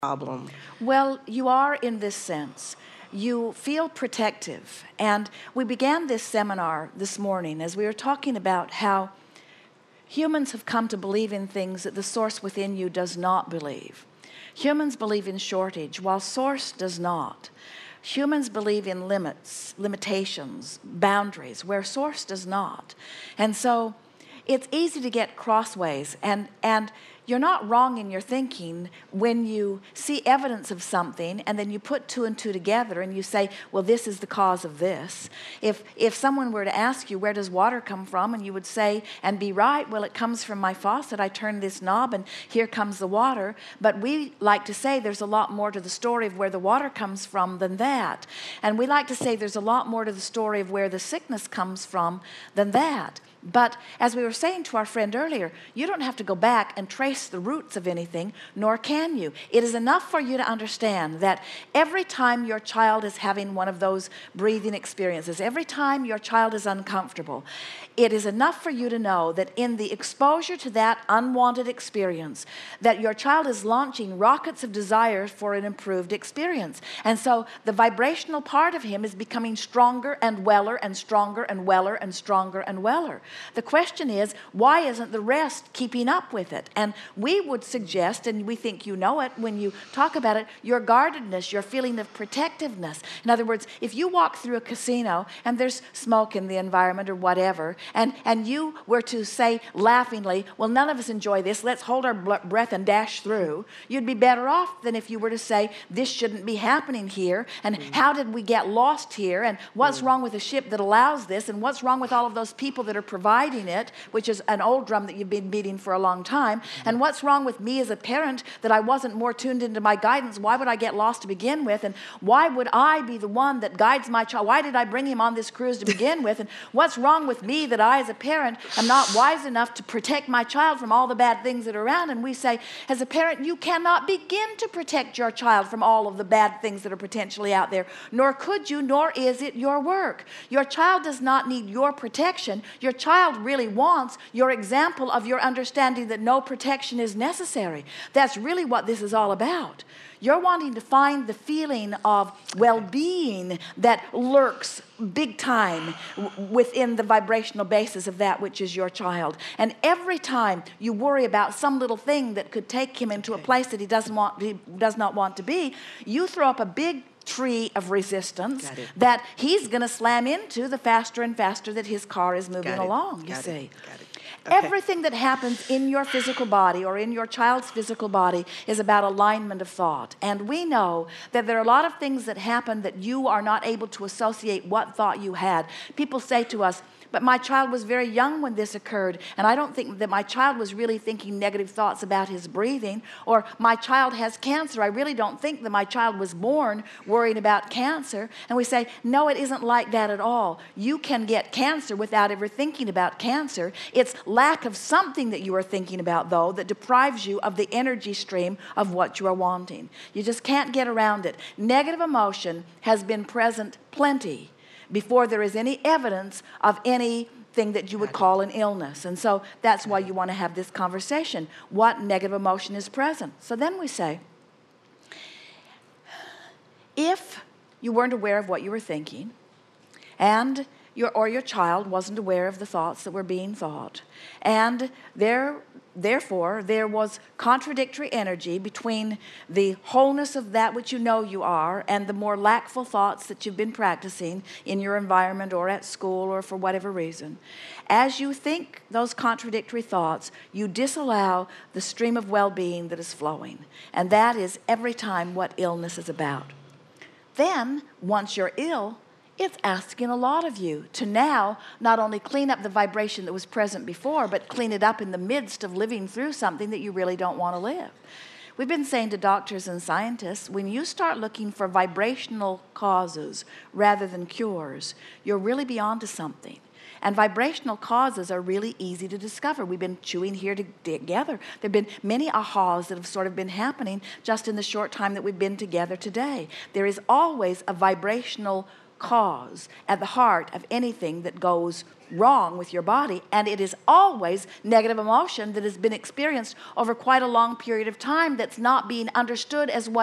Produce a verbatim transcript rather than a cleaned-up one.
problem? Well, you are in this sense. You feel protective. And we began this seminar this morning as we were talking about how humans have come to believe in things that the source within you does not believe. Humans believe in shortage, while source does not. Humans believe in limits, limitations, boundaries, where source does not. And so it's easy to get crossways, and, and you're not wrong in your thinking when you see evidence of something and then you put two and two together and you say, well, this is the cause of this. If, if someone were to ask you, where does water come from? And you would say, and be right, well, it comes from my faucet. I turn this knob and here comes the water. But we like to say there's a lot more to the story of where the water comes from than that. And we like to say there's a lot more to the story of where the sickness comes from than that. But as we were saying to our friend earlier, you don't have to go back and trace the roots of anything, nor can you. It is enough for you to understand that every time your child is having one of those breathing experiences, every time your child is uncomfortable, it is enough for you to know that in the exposure to that unwanted experience, that your child is launching rockets of desire for an improved experience. And so the vibrational part of him is becoming stronger and weller and stronger and weller and stronger and weller. The question is, why isn't the rest keeping up with it? And we would suggest, and we think you know it when you talk about it, your guardedness, your feeling of protectiveness. In other words, if you walk through a casino and there's smoke in the environment or whatever, and, and you were to say laughingly, well, none of us enjoy this, let's hold our breath and dash through, you'd be better off than if you were to say, this shouldn't be happening here, and mm. how did we get lost here, and what's mm. wrong with a ship that allows this, and what's wrong with all of those people that are providing it, which is an old drum that you've been beating for a long time. Mm-hmm. And what's wrong with me as a parent that I wasn't more tuned into my guidance? Why would I get lost to begin with? And why would I be the one that guides my child? Why did I bring him on this cruise to begin with? And what's wrong with me that I as a parent am not wise enough to protect my child from all the bad things that are around? And we say, as a parent, you cannot begin to protect your child from all of the bad things that are potentially out there. Nor could you, nor is it your work. Your child does not need your protection. Your child child really wants your example of your understanding that no protection is necessary. That's really what this is all about. You're wanting to find the feeling of well-being that lurks big time within the vibrational basis of that which is your child. And every time you worry about some little thing that could take him into okay. a place that he doesn't want, he does not want to be, you throw up a big tree of resistance that he's going to slam into the faster and faster that his car is moving along, you Got see. It. Got it. Okay. Everything that happens in your physical body or in your child's physical body is about alignment of thought. And we know that there are a lot of things that happen that you are not able to associate what thought you had. People say to us, but my child was very young when this occurred, and I don't think that my child was really thinking negative thoughts about his breathing, or my child has cancer. I really don't think that my child was born worrying about cancer. And we say, no, it isn't like that at all. You can get cancer without ever thinking about cancer. It's lack of something that you are thinking about, though, that deprives you of the energy stream of what you are wanting. You just can't get around it. Negative emotion has been present plenty before there is any evidence of anything that you would call an illness. And so that's why you want to have this conversation. What negative emotion is present? So then we say, if you weren't aware of what you were thinking, and your or your child wasn't aware of the thoughts that were being thought, and there Therefore, there was contradictory energy between the wholeness of that which you know you are and the more lackful thoughts that you've been practicing in your environment or at school or for whatever reason. As you think those contradictory thoughts, you disallow the stream of well-being that is flowing. And that is every time what illness is about. Then, once you're ill, it's asking a lot of you to now not only clean up the vibration that was present before, but clean it up in the midst of living through something that you really don't want to live. We've been saying to doctors and scientists, when you start looking for vibrational causes rather than cures, you're really beyond to something. And vibrational causes are really easy to discover. We've been chewing here to, together. There have been many ahas that have sort of been happening just in the short time that we've been together today. There is always a vibrational cause at the heart of anything that goes wrong with your body, and it is always negative emotion that has been experienced over quite a long period of time that's not being understood as what